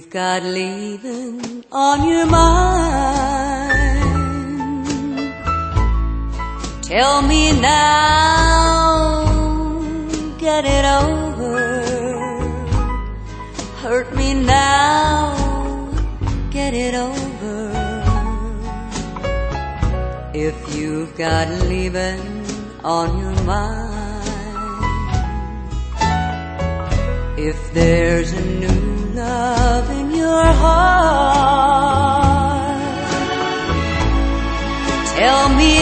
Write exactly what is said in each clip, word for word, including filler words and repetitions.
you've got leaving on your mind, tell me now, get it over. Hurt me now, get it over. If you've got leaving on your mind, if there's a new love in your heart, tell me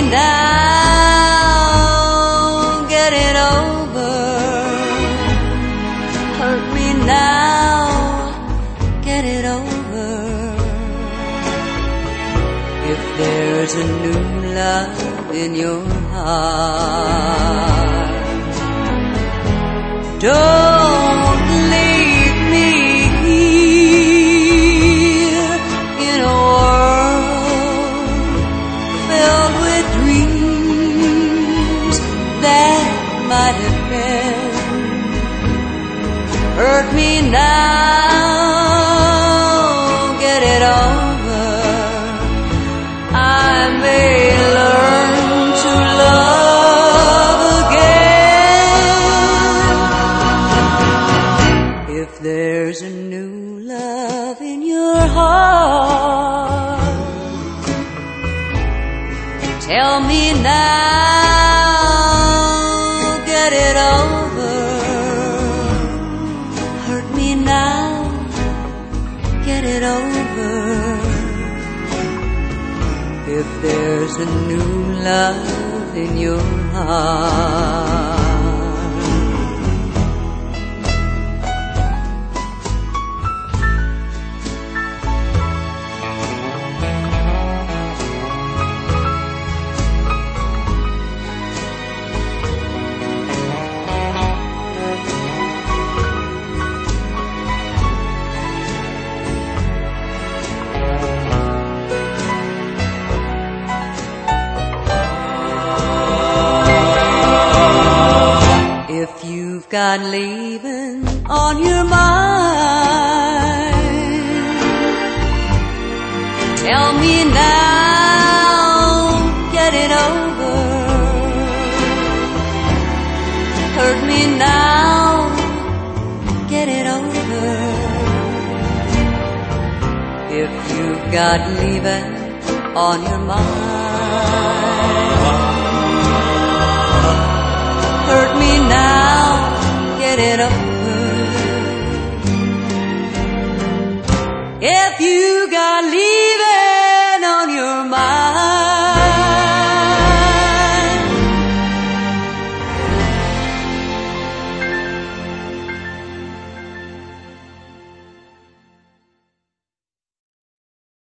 now, get it over. Hurt me now, get it over. If there's a new love in your heart, don't leave me here in a world filled with dreams that might have been. Hurt me now, get it over. I may learn to love again. If there's a new love in your heart, tell me now, get it over. Hurt me now, get it over. If there's a new love in your heart. If you've got leaving on your mind, tell me now, get it over. Hurt me now, get it over. If you've got leaving on your mind, hurt me now, get it over.